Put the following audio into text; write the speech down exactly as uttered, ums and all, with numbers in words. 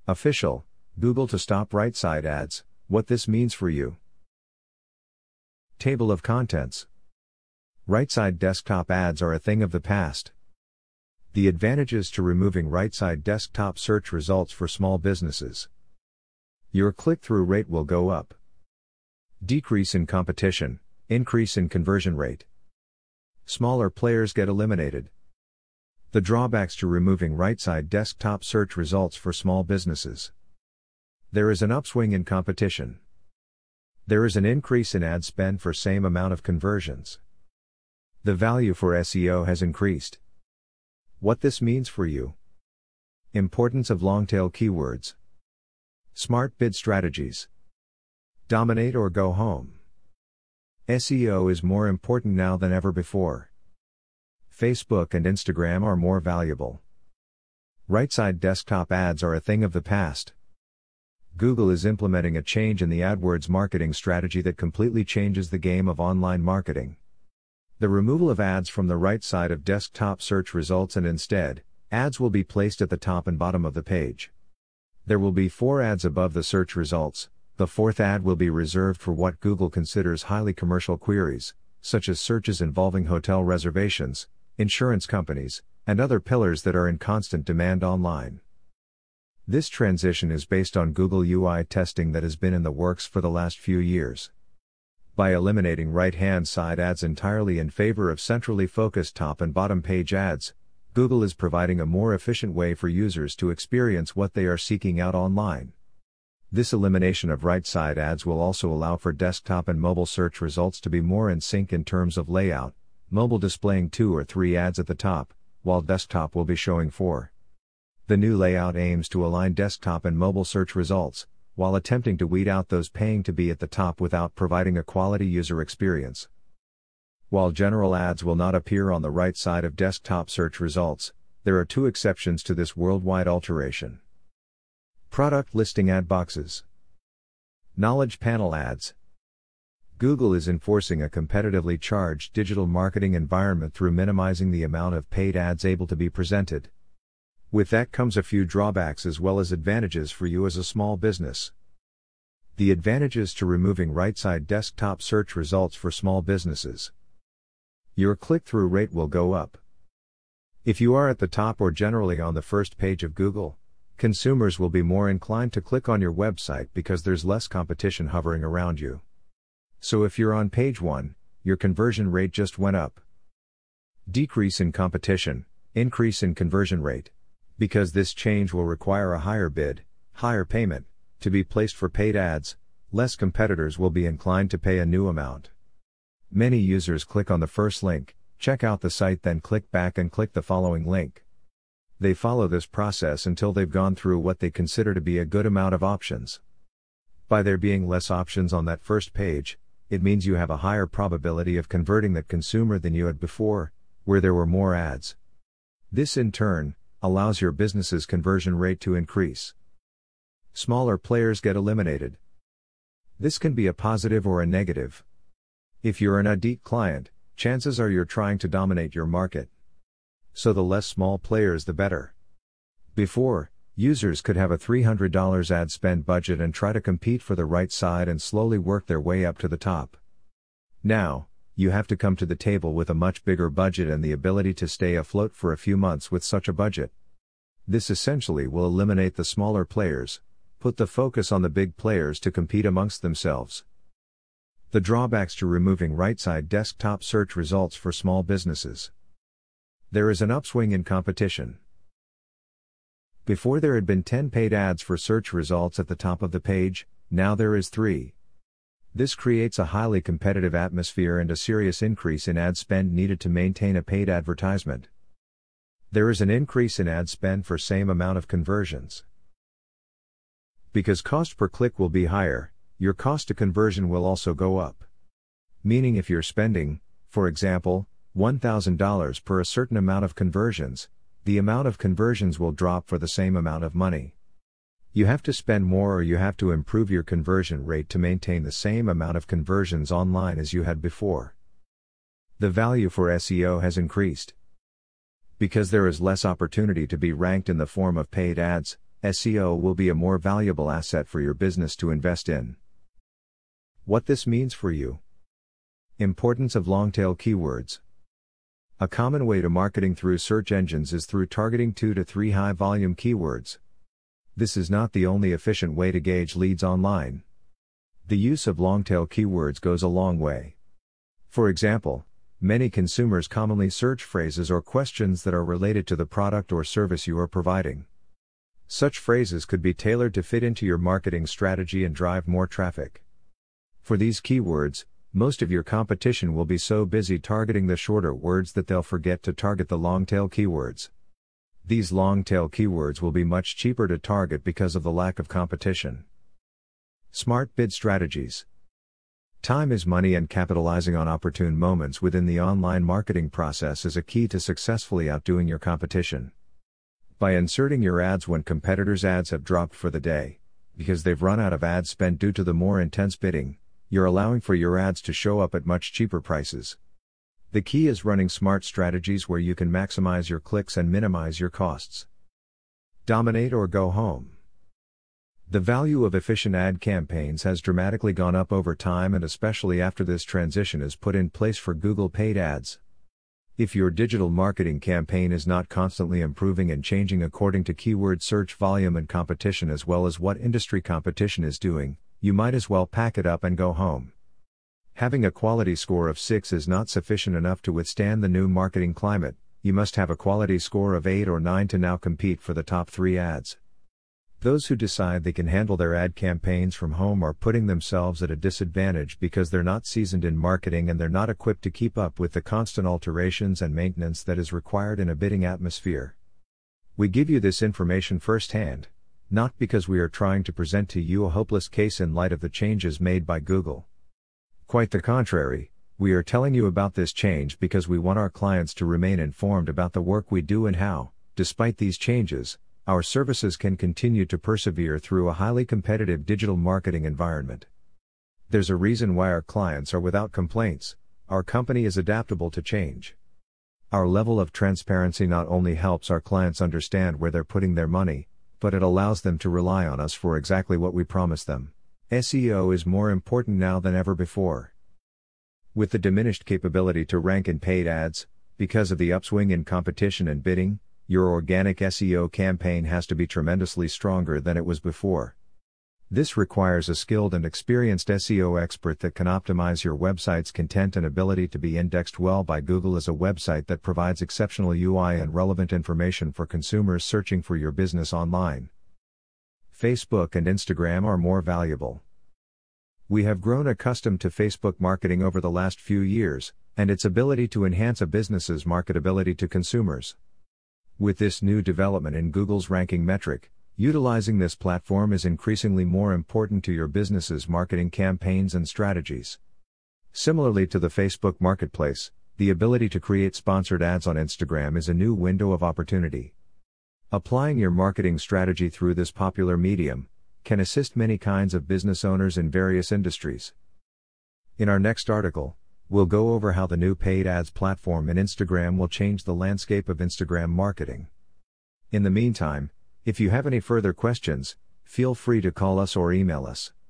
Official, Google to stop right side ads, what this means for you. Table of contents. Right side desktop ads are a thing of the past. The advantages to removing right side desktop search results for small businesses. Your click-through rate will go up. Decrease in competition, increase in conversion rate. Smaller players get eliminated. The drawbacks to removing right side desktop search results for small businesses. There is an upswing in competition. There is an increase in ad spend for same amount of conversions. The value for S E O has increased. What this means for you. Importance of long-tail keywords. Smart bid strategies. Dominate or go home. S E O is more important now than ever before. Facebook and Instagram are more valuable. Right-side desktop ads are a thing of the past. Google is implementing a change in the AdWords marketing strategy that completely changes the game of online marketing. The removal of ads from the right side of desktop search results, and instead, ads will be placed at the top and bottom of the page. There will be four ads above the search results. The fourth ad will be reserved for what Google considers highly commercial queries, such as searches involving hotel reservations, insurance companies, and other pillars that are in constant demand online. This transition is based on Google U I testing that has been in the works for the last few years. By eliminating right-hand side ads entirely in favor of centrally focused top and bottom page ads, Google is providing a more efficient way for users to experience what they are seeking out online. This elimination of right-side ads will also allow for desktop and mobile search results to be more in sync in terms of layout, mobile displaying two or three ads at the top, while desktop will be showing four. The new layout aims to align desktop and mobile search results, while attempting to weed out those paying to be at the top without providing a quality user experience. While general ads will not appear on the right side of desktop search results, there are two exceptions to this worldwide alteration. Product listing ad boxes. Knowledge panel ads. Google is enforcing a competitively charged digital marketing environment through minimizing the amount of paid ads able to be presented. With that comes a few drawbacks as well as advantages for you as a small business. The advantages to removing right-side desktop search results for small businesses. Your click-through rate will go up. If you are at the top or generally on the first page of Google, consumers will be more inclined to click on your website because there's less competition hovering around you. So if you're on page one, your conversion rate just went up. Decrease in competition, increase in conversion rate. Because this change will require a higher bid, higher payment, to be placed for paid ads, less competitors will be inclined to pay a new amount. Many users click on the first link, check out the site, then click back and click the following link. They follow this process until they've gone through what they consider to be a good amount of options. By there being less options on that first page, it means you have a higher probability of converting that consumer than you had before, where there were more ads. This in turn allows your business's conversion rate to increase. Smaller players get eliminated. This can be a positive or a negative. If you're an Audit client, chances are you're trying to dominate your market. So the less small players the better. Before, users could have a three hundred dollars ad spend budget and try to compete for the right side and slowly work their way up to the top. Now, you have to come to the table with a much bigger budget and the ability to stay afloat for a few months with such a budget. This essentially will eliminate the smaller players, put the focus on the big players to compete amongst themselves. The drawbacks to removing right-side desktop search results for small businesses. There is an upswing in competition. Before there had been ten paid ads for search results at the top of the page, now there is three. This creates a highly competitive atmosphere and a serious increase in ad spend needed to maintain a paid advertisement. There is an increase in ad spend for same amount of conversions. Because cost per click will be higher, your cost to conversion will also go up. Meaning if you're spending, for example, one thousand dollars per a certain amount of conversions, the amount of conversions will drop for the same amount of money. You have to spend more or you have to improve your conversion rate to maintain the same amount of conversions online as you had before. The value for S E O has increased. Because there is less opportunity to be ranked in the form of paid ads, S E O will be a more valuable asset for your business to invest in. What this means for you. Importance of long-tail keywords. A common way to marketing through search engines is through targeting two to three high-volume keywords. This is not the only efficient way to gauge leads online. The use of long-tail keywords goes a long way. For example, many consumers commonly search phrases or questions that are related to the product or service you are providing. Such phrases could be tailored to fit into your marketing strategy and drive more traffic. For these keywords, most of your competition will be so busy targeting the shorter words that they'll forget to target the long-tail keywords. These long-tail keywords will be much cheaper to target because of the lack of competition. Smart bid strategies. Time is money, and capitalizing on opportune moments within the online marketing process is a key to successfully outdoing your competition. By inserting your ads when competitors' ads have dropped for the day, because they've run out of ad spend due to the more intense bidding, you're allowing for your ads to show up at much cheaper prices. The key is running smart strategies where you can maximize your clicks and minimize your costs. Dominate or go home. The value of efficient ad campaigns has dramatically gone up over time, and especially after this transition is put in place for Google paid ads. If your digital marketing campaign is not constantly improving and changing according to keyword search volume and competition, as well as what industry competition is doing, you might as well pack it up and go home. Having a quality score of six is not sufficient enough to withstand the new marketing climate. You must have a quality score of eight or nine to now compete for the top three ads. Those who decide they can handle their ad campaigns from home are putting themselves at a disadvantage because they're not seasoned in marketing and they're not equipped to keep up with the constant alterations and maintenance that is required in a bidding atmosphere. We give you this information firsthand, not because we are trying to present to you a hopeless case in light of the changes made by Google. Quite the contrary, we are telling you about this change because we want our clients to remain informed about the work we do and how, despite these changes, our services can continue to persevere through a highly competitive digital marketing environment. There's a reason why our clients are without complaints. Our company is adaptable to change. Our level of transparency not only helps our clients understand where they're putting their money, but it allows them to rely on us for exactly what we promise them. S E O is more important now than ever before. With the diminished capability to rank in paid ads, because of the upswing in competition and bidding, your organic S E O campaign has to be tremendously stronger than it was before. This requires a skilled and experienced S E O expert that can optimize your website's content and ability to be indexed well by Google as a website that provides exceptional U I and relevant information for consumers searching for your business online. Facebook and Instagram are more valuable. We have grown accustomed to Facebook marketing over the last few years, and its ability to enhance a business's marketability to consumers. With this new development in Google's ranking metric, utilizing this platform is increasingly more important to your business's marketing campaigns and strategies. Similarly to the Facebook marketplace, the ability to create sponsored ads on Instagram is a new window of opportunity. Applying your marketing strategy through this popular medium can assist many kinds of business owners in various industries. In our next article, we'll go over how the new paid ads platform in Instagram will change the landscape of Instagram marketing. In the meantime, if you have any further questions, feel free to call us or email us.